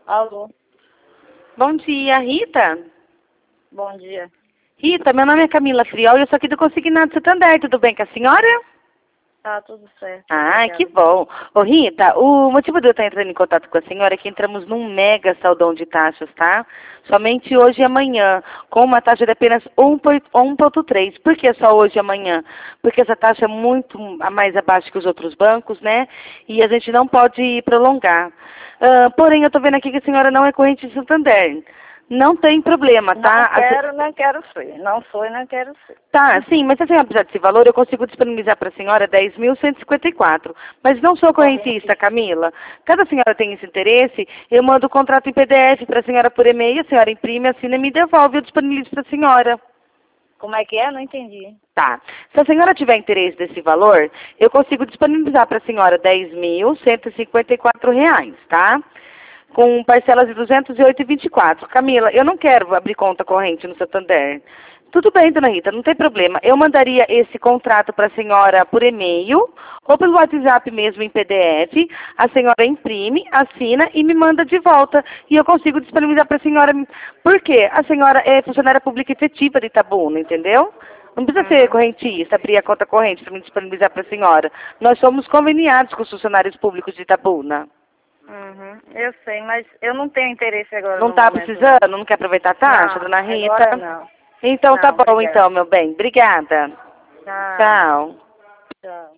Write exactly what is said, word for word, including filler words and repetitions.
Alô, Bom dia, Rita. bom dia. Rita, meu nome é Camila Friol e eu sou aqui do Consignado Santander. Tudo bem com a senhora? Tá tudo certo. Ah, que Obrigada. bom. Ô, Rita, o motivo de eu estar entrando em contato com a senhora é que entramos num mega saldão de taxas, tá? Somente hoje e amanhã, com uma taxa de apenas um vírgula três. Por que só hoje e amanhã? Porque essa taxa é muito a mais abaixo que os outros bancos, né? E a gente não pode prolongar. Ah, porém, eu estou vendo aqui que a senhora não é corrente de Santander. Não tem problema, Não tá? A se- quero, não quero ser. Não sou e não quero ser. Tá, sim, mas se a senhora precisar desse valor, eu consigo disponibilizar para a senhora dez mil cento e cinquenta e quatro. Mas não sou correntista, Camila. Caso a senhora tenha esse interesse, eu mando o contrato em P D F para a senhora por e-mail, a senhora imprime, assina e me devolve, eu disponibilizo para a senhora. Como é que é? Não entendi. Tá. Se a senhora tiver interesse desse valor, eu consigo disponibilizar para a senhora dez mil cento e cinquenta e quatro reais, tá? Com parcelas de duzentos e oito e vinte e quatro. Camila, eu não quero abrir conta corrente no Santander. Tudo bem, dona Rita, não tem problema. Eu mandaria esse contrato para a senhora por e-mail ou pelo WhatsApp mesmo em P D F. A senhora imprime, assina e me manda de volta. E eu consigo disponibilizar para a senhora. Por quê? A senhora é funcionária pública efetiva de Itabuna, entendeu? Não precisa ser Uhum. correntista, abrir a conta corrente para me disponibilizar para a senhora. Nós somos conveniados com os funcionários públicos de Itabuna. Uhum. Eu sei, mas eu não tenho interesse agora Não no está momento, não. precisando? Não quer aproveitar a taxa, Não, dona Rita? agora não. Então tá Não, bom, obrigada. então, meu bem. Obrigada. Tchau. Tchau. Tchau.